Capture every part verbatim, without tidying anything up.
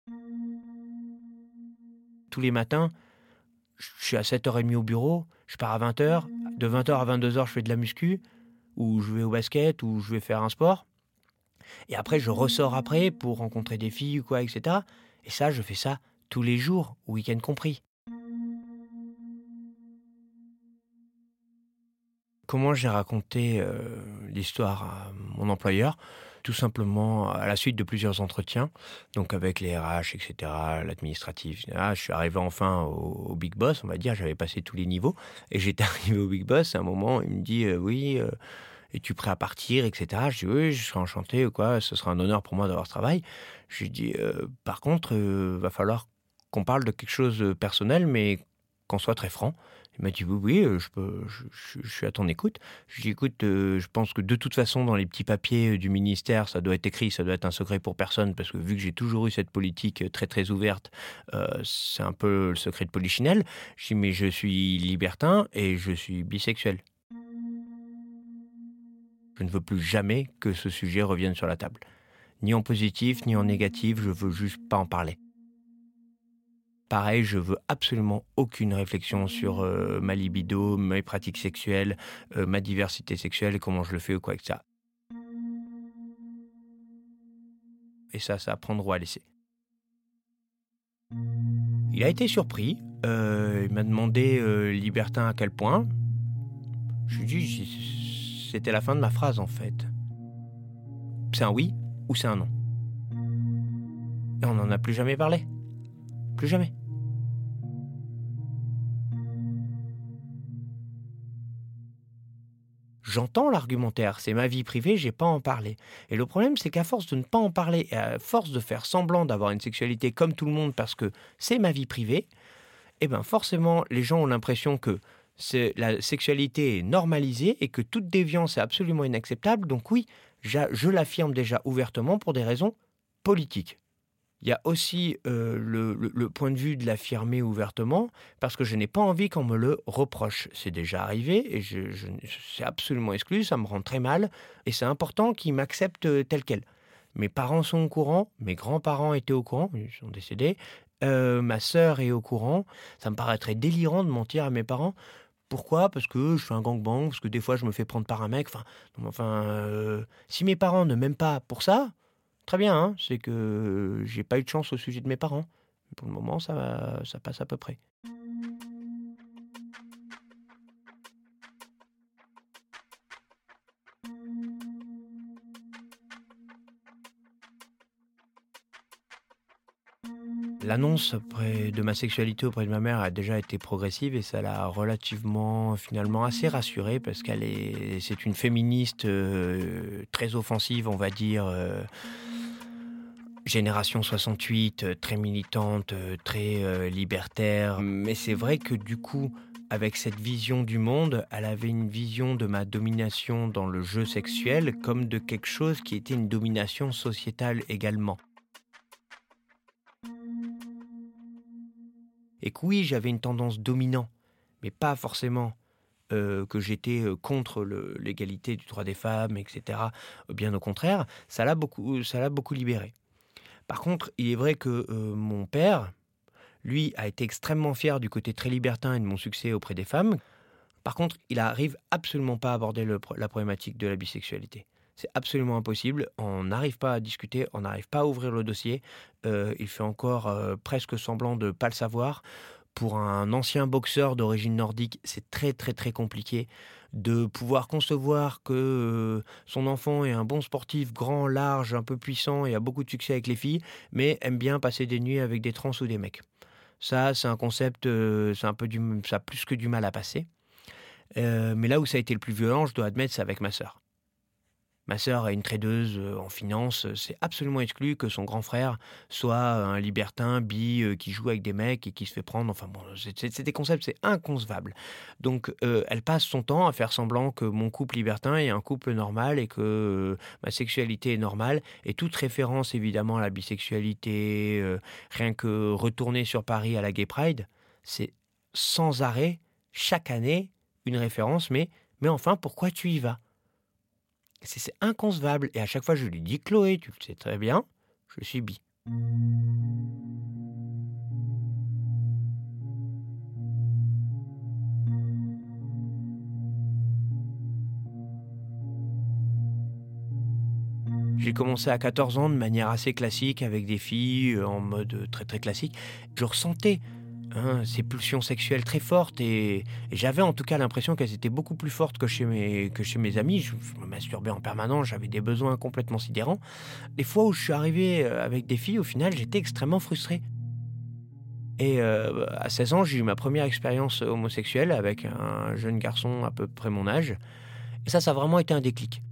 Tous les matins, je suis à sept heures trente au bureau, je pars à vingt heures. De vingt heures à vingt-deux heures, je fais de la muscu, ou je vais au basket, ou je vais faire un sport. Et après, je ressors après pour rencontrer des filles ou quoi, et cetera. Et ça, je fais ça tous les jours, week-end compris. Comment j'ai raconté euh, l'histoire à mon employeur? Tout simplement à la suite de plusieurs entretiens, donc avec les R H, et cetera, l'administratif, et cetera. Je suis arrivé enfin au, au Big Boss, on va dire, j'avais passé tous les niveaux, et j'étais arrivé au Big Boss, à un moment, il me dit euh, « Oui, euh, es-tu prêt à partir, et cetera » Je dis « Oui, je serai enchanté, quoi, ce sera un honneur pour moi d'avoir ce travail. » Je lui dis euh, « Par contre, euh, va falloir qu'on parle de quelque chose de personnel, mais qu'on soit très franc. » Il m'a dit « Oui, oui, euh, je, peux, je, je, je suis à ton écoute. » Je lui dis « Écoute, euh, je pense que de toute façon, dans les petits papiers du ministère, ça doit être écrit, ça doit être un secret pour personne, parce que vu que j'ai toujours eu cette politique très, très ouverte, euh, c'est un peu le secret de Polichinelle. » Je dis « Mais je suis libertin et je suis bisexuel. Je ne veux plus jamais que ce sujet revienne sur la table. Ni en positif, ni en négatif, je veux juste pas en parler. » Pareil, je veux absolument aucune réflexion sur euh, ma libido, mes pratiques sexuelles, euh, ma diversité sexuelle, comment je le fais ou quoi que ça. Et ça, ça à prendre ou à laisser. Il a été surpris. Euh, il m'a demandé euh, libertin à quel point. Je lui ai dit, c'était la fin de ma phrase en fait. C'est un oui ou c'est un non. Et on n'en a plus jamais parlé. Plus jamais. J'entends l'argumentaire, c'est ma vie privée, j'ai pas à en parler. Et le problème, c'est qu'à force de ne pas en parler, et à force de faire semblant d'avoir une sexualité comme tout le monde parce que c'est ma vie privée, eh ben forcément, les gens ont l'impression que c'est, la sexualité est normalisée et que toute déviance est absolument inacceptable. Donc oui, je l'affirme déjà ouvertement pour des raisons politiques. Il y a aussi euh, le, le, le point de vue de l'affirmer ouvertement, parce que je n'ai pas envie qu'on me le reproche. C'est déjà arrivé et je, je, c'est absolument exclu, ça me rend très mal, et c'est important qu'ils m'acceptent tel quel. Mes parents sont au courant, mes grands-parents étaient au courant, ils sont décédés, euh, ma sœur est au courant. Ça me paraîtrait délirant de mentir à mes parents. Pourquoi ? Parce que je fais un gangbang, parce que des fois je me fais prendre par un mec. Enfin, enfin euh, si mes parents ne m'aiment pas pour ça, très bien, hein, c'est que j'ai pas eu de chance au sujet de mes parents. Pour le moment, ça, ça passe à peu près. L'annonce auprès de ma sexualité auprès de ma mère a déjà été progressive et ça l'a relativement, finalement, assez rassurée parce qu'elle est, c'est une féministe euh, très offensive, on va dire. Euh, Génération soixante-huit, euh, très militante, euh, très euh, libertaire. Mais c'est vrai que du coup, avec cette vision du monde, elle avait une vision de ma domination dans le jeu sexuel comme de quelque chose qui était une domination sociétale également. Et que oui, j'avais une tendance dominante, mais pas forcément euh, que j'étais euh, contre le, l'égalité du droit des femmes, et cetera. Bien au contraire, ça l'a beaucoup, ça l'a beaucoup libéré. Par contre, il est vrai que euh, mon père, lui, a été extrêmement fier du côté très libertin et de mon succès auprès des femmes. Par contre, il n'arrive absolument pas à aborder le, la problématique de la bisexualité. C'est absolument impossible. On n'arrive pas à discuter, on n'arrive pas à ouvrir le dossier. Euh, il fait encore euh, presque semblant de ne pas le savoir. Pour un ancien boxeur d'origine nordique, c'est très très très compliqué de pouvoir concevoir que euh, son enfant est un bon sportif, grand, large, un peu puissant et a beaucoup de succès avec les filles, mais aime bien passer des nuits avec des trans ou des mecs. Ça, c'est un concept, euh, c'est un peu du, ça a plus que du mal à passer. Euh, mais là où ça a été le plus violent, je dois admettre, c'est avec ma sœur. Ma sœur est une tradeuse en finance. C'est absolument exclu que son grand frère soit un libertin, bi, euh, qui joue avec des mecs et qui se fait prendre. Enfin bon, c'est, c'est, c'est des concepts, c'est inconcevable. Donc, euh, elle passe son temps à faire semblant que mon couple libertin est un couple normal et que euh, ma sexualité est normale. Et toute référence, évidemment, à la bisexualité, euh, rien que retourner sur Paris à la Gay Pride, c'est sans arrêt, chaque année, une référence. Mais, mais enfin, pourquoi tu y vas ? C'est, c'est inconcevable. Et à chaque fois, je lui dis, Chloé, tu le sais très bien, je suis bi. J'ai commencé à quatorze ans de manière assez classique avec des filles, heu, en mode très, très classique. Je ressentais, hein, ces pulsions sexuelles très fortes et et j'avais en tout cas l'impression qu'elles étaient beaucoup plus fortes que chez mes que chez mes amis. Je je me masturbais en permanence, j'avais des besoins complètement sidérants. Les fois où je suis arrivé, heu, avec des filles, au final, j'étais extrêmement frustré et heu, à seize ans, j'ai eu ma première expérience homosexuelle avec un jeune garçon à peu près mon âge et ça, ça a vraiment été un déclic.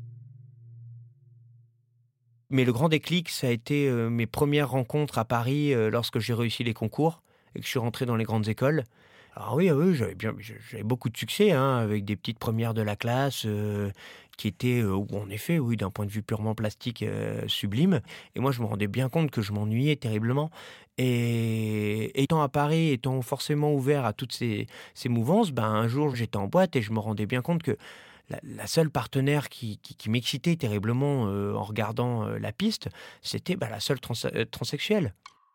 Mais le grand déclic, ça a été, heu, mes premières rencontres à Paris, heu, lorsque j'ai réussi les concours et que je suis rentré dans les grandes écoles. Alors oui, ah oui, j'avais bien je j'avais beaucoup de succès, hein, avec des petites premières de la classe, heu, qui étaient, heu, ou en effet, oui, d'un point de vue purement plastique, heu, sublimes et moi, je me rendais bien compte que je m'ennuyais terriblement et étant à Paris, étant forcément ouvert à toutes ces ces mouvances, ben, un jour, j'étais en boîte et je me rendais bien compte que la la seule partenaire qui qui qui m'excitait terriblement, heu, en regardant, heu, la piste, c'était, bah, la seule trans heu, transsexuelle.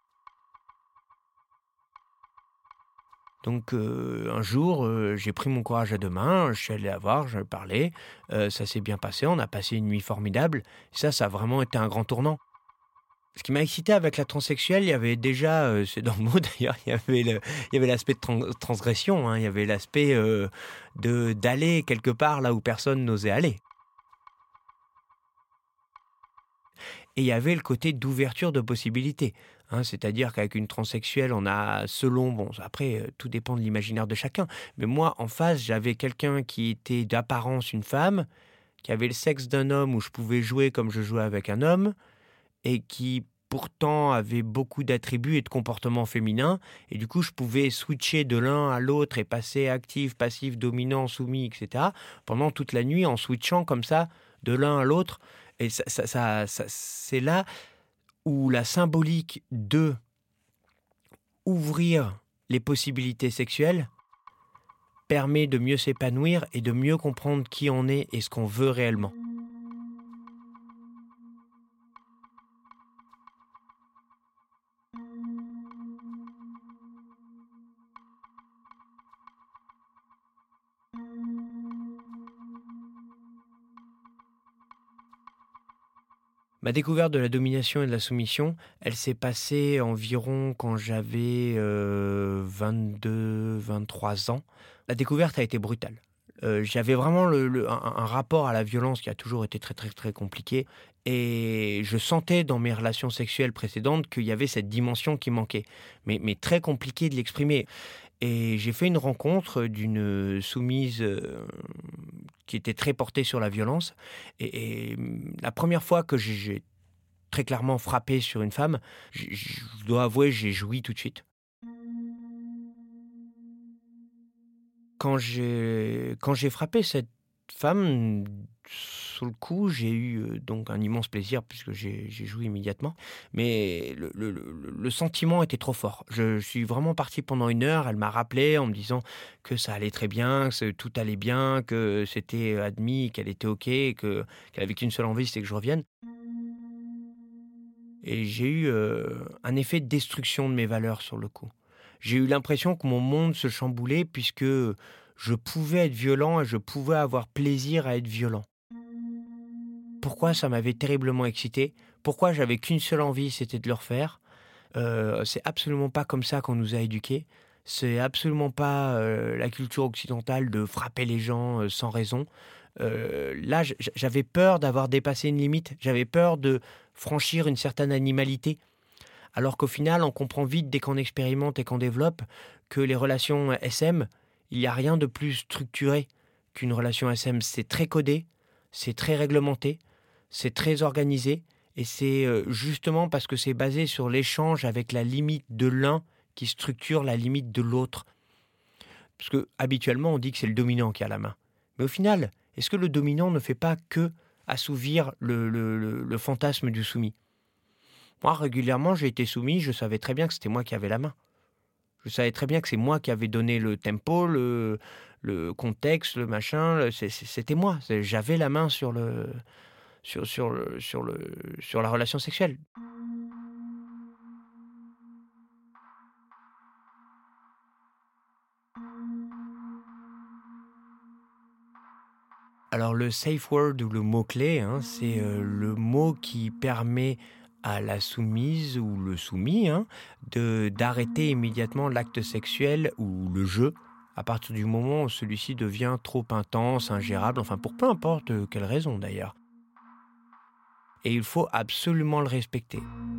Donc heu, un jour, heu, j'ai pris mon courage à deux mains, je suis allé la voir, je lui ai parlé, heu, ça s'est bien passé, on a passé une nuit formidable. Ça, ça a vraiment été un grand tournant. Ce qui m'a excité avec la transsexuelle, il y avait déjà, heu, c'est dans le mot d'ailleurs, il y avait le il y avait l'aspect de tran transgression, hein, il y avait l'aspect, heu, de d'aller quelque part là où personne n'osait aller. Et il y avait le côté d'ouverture de possibilités, hein. C'est-à-dire qu'avec une transsexuelle, on a selon bon, après, heu, tout dépend de l'imaginaire de chacun. Mais moi, en face, j'avais quelqu'un qui était d'apparence une femme, qui avait le sexe d'un homme où je pouvais jouer comme je jouais avec un homme et qui pourtant avait beaucoup d'attributs et de comportements féminins et du coup, je pouvais switcher de l'un à l'autre et passer actif, passif, dominant, soumis et cetera, pendant toute la nuit en switchant comme ça de l'un à l'autre et ça ça ça ça c'est là où la symbolique de ouvrir les possibilités sexuelles permet de mieux s'épanouir et de mieux comprendre qui on est et ce qu'on veut réellement. Ma découverte de la domination et de la soumission, elle s'est passée environ quand j'avais, heu, vingt-deux vingt-trois ans. La découverte a été brutale. Heu, j'avais vraiment le le un un rapport à la violence qui a toujours été très, très, très compliqué et je sentais dans mes relations sexuelles précédentes qu'il y avait cette dimension qui manquait, mais mais très compliqué de l'exprimer. Et j'ai fait une rencontre d'une, soumise, heu, qui était très portée sur la violence et et mmh, la première fois que j'ai j'ai très clairement frappé sur une femme, j je dois avouer, j'ai joui tout de suite. Quand j'ai quand j'ai frappé cette femme, sur le coup, j'ai eu, heu, donc un immense plaisir puisque j'ai j'ai joui immédiatement. Mais le le le le sentiment était trop fort. Je suis vraiment parti pendant une heure. Elle m'a rappelé en me disant que ça allait très bien, que tout allait bien, que c'était admis, qu'elle était OK et que qu'elle avait qu'une seule envie, c'était que je revienne. Et j'ai eu, heu, un effet de destruction de mes valeurs sur le coup. J'ai eu l'impression que mon monde se chamboulait puisque, je pouvais être violent et je pouvais avoir plaisir à être violent. Pourquoi ça m'avait terriblement excité? Pourquoi j'avais qu'une seule envie, c'était de le refaire? Heu, c'est absolument pas comme ça qu'on nous a éduqués. C'est absolument pas, heu, la culture occidentale de frapper les gens, heu, sans raison. Heu, là, j j'avais peur d'avoir dépassé une limite. J'avais peur de franchir une certaine animalité. Alors qu'au final, on comprend vite dès qu'on expérimente et qu'on développe que les relations S M, il y a rien de plus structuré qu'une relation S M. C'est très codé, c'est très réglementé, c'est très organisé et c'est, heu, justement parce que c'est basé sur l'échange avec la limite de l'un qui structure la limite de l'autre. Parce que habituellement, on dit que c'est le dominant qui a la main. Mais au final, est-ce que le dominant ne fait pas que assouvir le le le le fantasme du soumis? Moi, régulièrement, j'ai été soumis, je savais très bien que c'était moi qui avais la main. Je savais très bien que c'est moi qui avais donné le tempo, le le contexte, le machin, le c'est c'est c'était moi. C'est j'avais la main sur le sur sur le sur le sur la relation sexuelle. Alors le safe word ou le mot-clé, hein, c'est euh, le mot qui permet à la soumise ou le soumis hein, de, d'arrêter immédiatement l'acte sexuel ou le jeu à partir du moment où celui-ci devient trop intense, ingérable, enfin pour peu importe euh, quelle raison d'ailleurs. Et il faut absolument le respecter.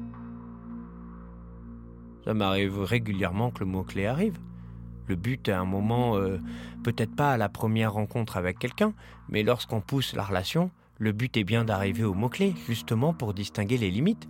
Ça m'arrive régulièrement que le mot-clé arrive. Le but à un moment, euh, peut-être pas à la première rencontre avec quelqu'un, mais lorsqu'on pousse la relation, le but est bien d'arriver au mot-clé, justement pour distinguer les limites.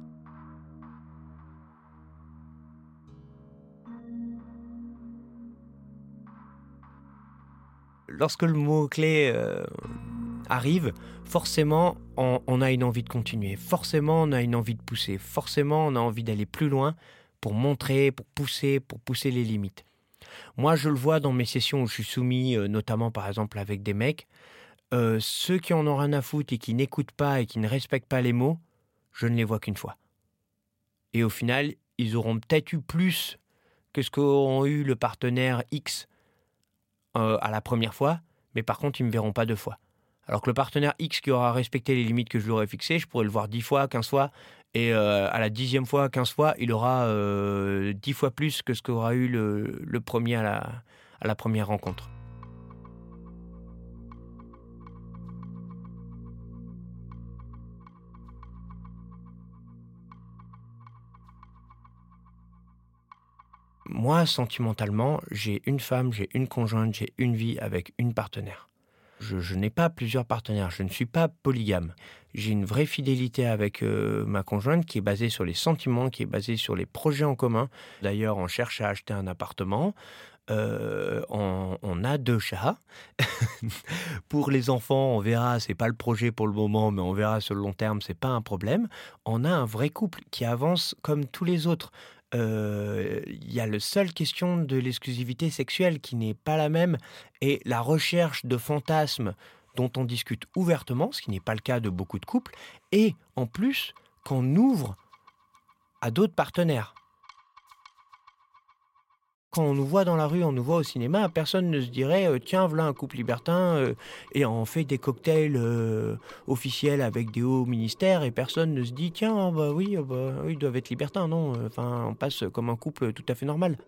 Lorsque le mot-clé euh, arrive, forcément on, on a une envie de continuer, forcément on a une envie de pousser, forcément on a envie d'aller plus loin pour montrer, pour pousser, pour pousser les limites. Moi, je le vois dans mes sessions où je suis soumis, euh, notamment par exemple avec des mecs, euh, ceux qui en ont rien à foutre et qui n'écoutent pas et qui ne respectent pas les mots, je ne les vois qu'une fois. Et au final, ils auront peut-être eu plus que ce qu'auront eu le partenaire X euh, à la première fois, mais par contre, ils ne me verront pas deux fois. Alors que le partenaire X qui aura respecté les limites que je lui aurais fixées, je pourrais le voir dix fois, quinze fois, et euh, à la dixième fois, quinze fois, il aura euh, dix fois plus que ce qu'aura eu le, le premier à la, à la première rencontre. Moi, sentimentalement, j'ai une femme, j'ai une conjointe, j'ai une vie avec une partenaire. Je, je n'ai pas plusieurs partenaires, je ne suis pas polygame. J'ai une vraie fidélité avec euh, ma conjointe qui est basée sur les sentiments, qui est basée sur les projets en commun. D'ailleurs, on cherche à acheter un appartement. Euh, on, on a deux chats. Pour les enfants, on verra, c'est pas le projet pour le moment, mais on verra sur le long terme, c'est pas un problème. On a un vrai couple qui avance comme tous les autres. Il euh, y a la seule question de l'exclusivité sexuelle qui n'est pas la même et la recherche de fantasmes dont on discute ouvertement, ce qui n'est pas le cas de beaucoup de couples, et en plus qu'on ouvre à d'autres partenaires. Quand on nous voit dans la rue, on nous voit au cinéma, personne ne se dirait euh, « Tiens, voilà un couple libertin euh, et on fait des cocktails euh, officiels avec des hauts ministères » et personne ne se dit « Tiens, bah oui, bah, oui, ils doivent être libertins, non ?» Enfin, on passe comme un couple tout à fait normal.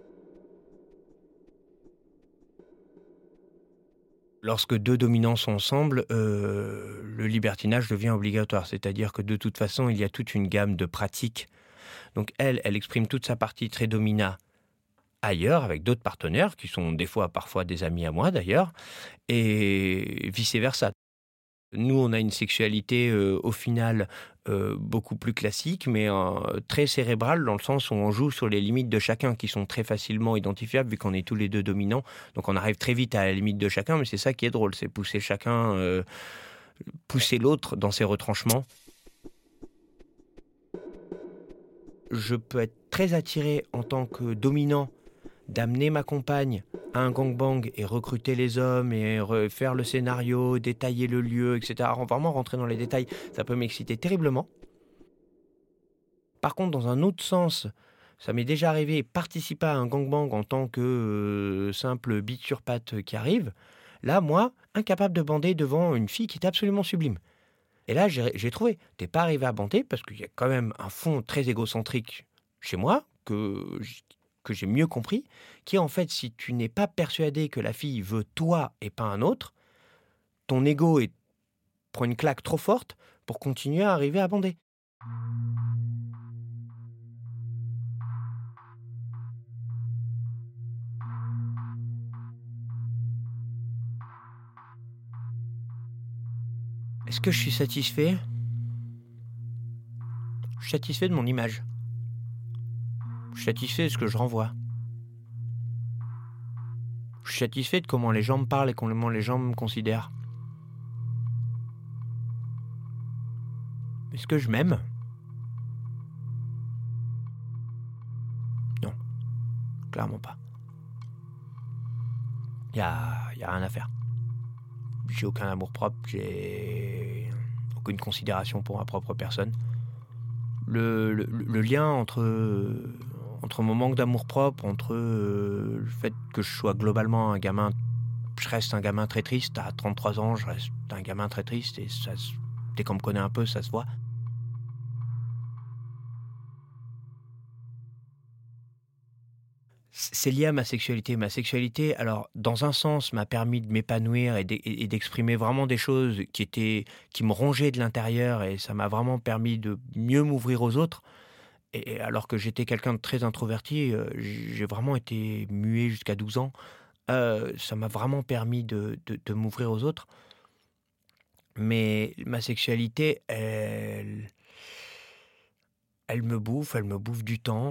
Lorsque deux dominants sont ensemble, euh, le libertinage devient obligatoire. C'est-à-dire que de toute façon, il y a toute une gamme de pratiques. Donc elle, elle exprime toute sa partie très domina ailleurs, avec d'autres partenaires, qui sont des fois, parfois des amis à moi d'ailleurs, et vice-versa. Nous, on a une sexualité euh, au final euh, beaucoup plus classique, mais euh, très cérébrale, dans le sens où on joue sur les limites de chacun, qui sont très facilement identifiables, vu qu'on est tous les deux dominants. Donc on arrive très vite à la limite de chacun, mais c'est ça qui est drôle, c'est pousser chacun, euh, pousser l'autre dans ses retranchements. Je peux être très attiré en tant que dominant d'amener ma compagne à un gangbang et recruter les hommes et faire le scénario, détailler le lieu, et cetera. Vraiment rentrer dans les détails, ça peut m'exciter terriblement. Par contre, dans un autre sens, ça m'est déjà arrivé participer à un gangbang en tant que euh, simple bite sur patte qui arrive. Là, moi, incapable de bander devant une fille qui est absolument sublime. Et là, j'ai, j'ai trouvé, t'es pas arrivé à bander parce qu'il y a quand même un fond très égocentrique chez moi que que j'ai mieux compris, qui est en fait, si tu n'es pas persuadé que la fille veut toi et pas un autre, ton ego est, prend une claque trop forte pour continuer à arriver à bander. Est-ce que je suis satisfait ? Je suis satisfait de mon image. Je suis satisfait de ce que je renvoie. Je suis satisfait de comment les gens me parlent et comment les gens me considèrent. Est-ce que je m'aime ? Non, clairement pas. Il y a, y a rien à faire. J'ai aucun amour-propre, j'ai aucune considération pour ma propre personne. Le, le, le lien entre, entre mon manque d'amour-propre, entre euh, le fait que je sois globalement un gamin je reste un gamin très triste. À trente-trois ans, je reste un gamin très triste. Et ça, dès qu'on me connaît un peu, ça se voit. C'est lié à ma sexualité. Ma sexualité, alors, dans un sens, m'a permis de m'épanouir et d'e- et d'exprimer vraiment des choses qui étaient, qui me rongeaient de l'intérieur, et ça m'a vraiment permis de mieux m'ouvrir aux autres. Et alors que j'étais quelqu'un de très introverti, euh, j'ai vraiment été muet jusqu'à douze ans. Euh, ça m'a vraiment permis de, de- de m'ouvrir aux autres. Mais ma sexualité, elle, elle me bouffe, elle me bouffe du temps,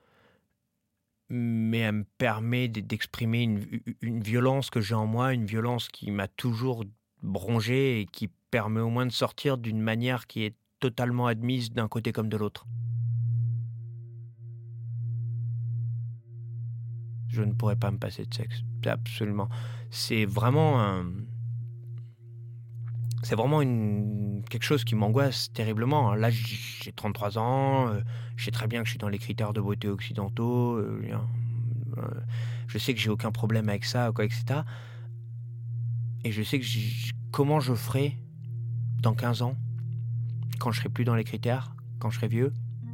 mais elle me permet d- d'exprimer une, une violence que j'ai en moi, une violence qui m'a toujours rongé et qui permet au moins de sortir d'une manière qui est totalement admise d'un côté comme de l'autre. Je ne pourrais pas me passer de sexe, absolument. C'est vraiment un, c'est vraiment une, quelque chose qui m'angoisse terriblement. Là, j'ai trente-trois ans, euh, je sais très bien que je suis dans les critères de beauté occidentaux, euh, euh, je sais que j'ai aucun problème avec ça, quoi, et cetera. Et je sais que j'ai- comment je ferai dans quinze ans, quand je serai plus dans les critères, quand je serai vieux.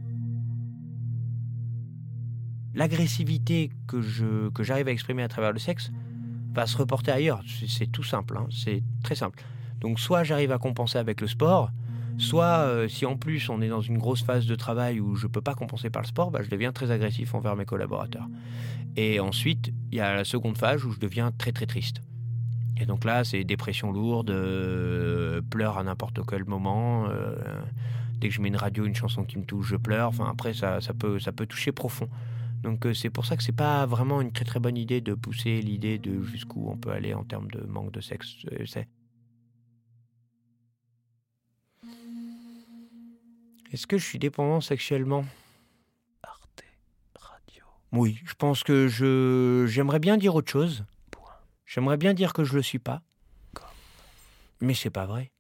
L'agressivité que je que j'arrive à exprimer à travers le sexe va se reporter ailleurs. C'est, c'est tout simple, hein, c'est très simple. Donc soit j'arrive à compenser avec le sport, soit euh, si en plus on est dans une grosse phase de travail où je peux pas compenser par le sport, bah, je deviens très agressif envers mes collaborateurs. Et ensuite, il y a la seconde phase où je deviens très très triste. Et donc là, c'est dépression lourde, euh, pleurs à n'importe quel moment. Euh, dès que je mets une radio, une chanson qui me touche, je pleure. Enfin, après, ça, ça, peut, ça peut toucher profond. Donc euh, c'est pour ça que c'est pas vraiment une très très bonne idée de pousser l'idée de jusqu'où on peut aller en termes de manque de sexe. Euh, c'est... Est-ce que je suis dépendant sexuellement? Arte Radio. Oui, je pense que je j'aimerais bien dire autre chose. Point. J'aimerais bien dire que je le suis pas, Com. mais c'est pas vrai.